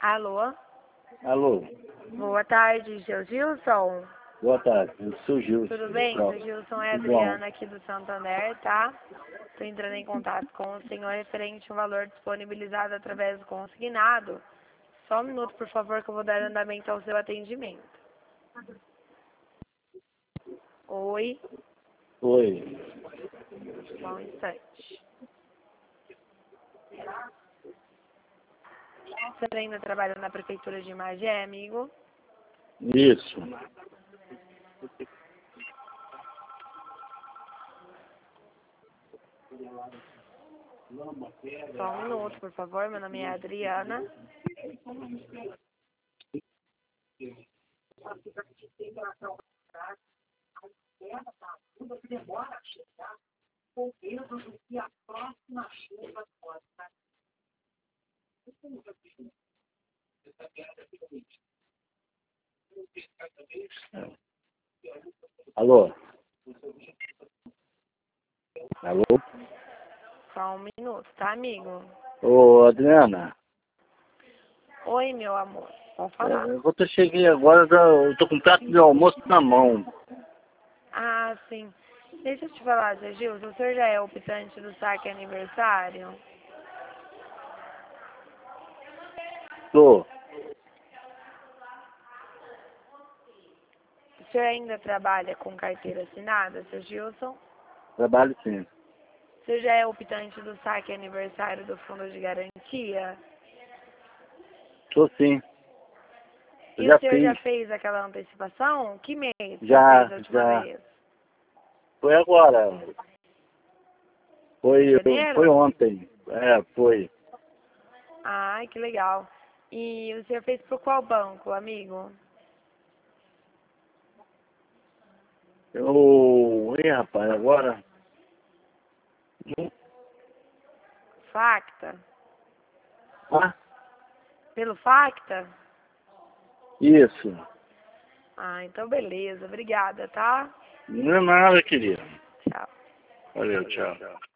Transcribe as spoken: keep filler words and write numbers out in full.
Alô? Alô, Boa tarde, seu Gilson. boa tarde, eu sou o Gilson. Tudo bem? Pronto. Seu Gilson é Tudo bom? Adriana aqui do Santander, tá? Estou entrando em contato com o senhor referente ao valor disponibilizado através do consignado. Só um minuto, por favor, que eu vou dar andamento ao seu atendimento. Oi? Oi. Só um instante. O senhor ainda trabalha na Prefeitura de Magé, amigo? Isso. Só um minuto, por favor. Meu nome é Adriana. Alô? Alô? Só um minuto, tá, amigo? Ô, Adriana, Oi, meu amor. Pode é, falar. eu tô- cheguei agora, eu tô com um prato de almoço na mão. Ah, sim. Deixa eu te falar, seu Gilson, o senhor já é optante do saque aniversário? Tô. O senhor ainda trabalha com carteira assinada, seu Gilson? Trabalho sim. O senhor já é optante do saque aniversário do Fundo de Garantia? Tô sim. Eu E o já senhor já fiz. fez aquela antecipação? Que mês o senhor Já, fez a última já. vez? Foi agora. Em Foi, foi janeiro? ontem. É, foi. Ai, que legal. E o senhor fez por qual banco, amigo? Eu... Ih, rapaz, agora... Facta? Ah, Pelo Facta? isso. Ah, então beleza. Obrigada, tá? Não é nada, querido. Tchau. Valeu, tchau.